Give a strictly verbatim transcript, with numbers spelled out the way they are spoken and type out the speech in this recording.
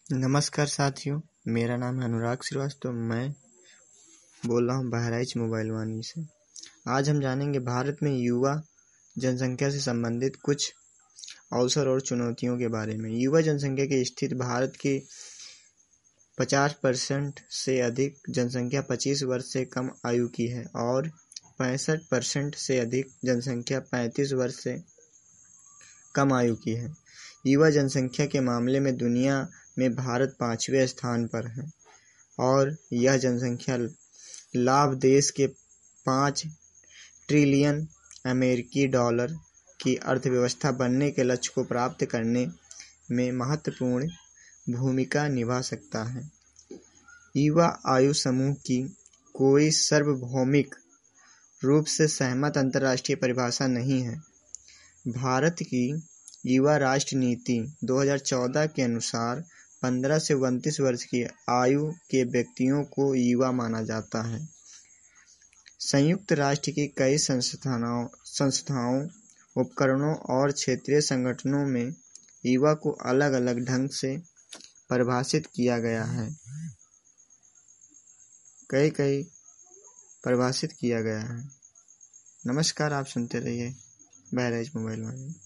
नमस्कार साथियों, मेरा नाम है अनुराग श्रीवास्तव। मैं बोल रहा हूँ बहराइच मोबाइल वानी से। आज हम जानेंगे भारत में युवा जनसंख्या से संबंधित कुछ अवसर और चुनौतियों के बारे में। युवा जनसंख्या की स्थिति भारत की पचास परसेंट से अधिक जनसंख्या पच्चीस वर्ष से कम आयु की है और पैंसठ परसेंट से अधिक जनसंख्या पैंतीस वर्ष से कम आयु की है। युवा जनसंख्या के मामले में दुनिया में भारत पांचवें स्थान पर है और यह जनसंख्या लाभ देश के पाँच ट्रिलियन अमेरिकी डॉलर की अर्थव्यवस्था बनने के लक्ष्य को प्राप्त करने में महत्वपूर्ण भूमिका निभा सकता है। युवा आयु समूह की कोई सार्वभौमिक रूप से सहमत अंतर्राष्ट्रीय परिभाषा नहीं है। भारत की युवा राष्ट्रीय नीति दो हज़ार चौदह के अनुसार पंद्रह से उनतीस वर्ष की आयु के व्यक्तियों को युवा माना जाता है। संयुक्त राष्ट्र की कई संस्थानों संस्थाओं उपकरणों और क्षेत्रीय संगठनों में युवा को अलग अलग ढंग से परिभाषित किया गया है कई कई परिभाषित किया गया है। नमस्कार, आप सुनते रहिए बहराइच मोबाइल वानी।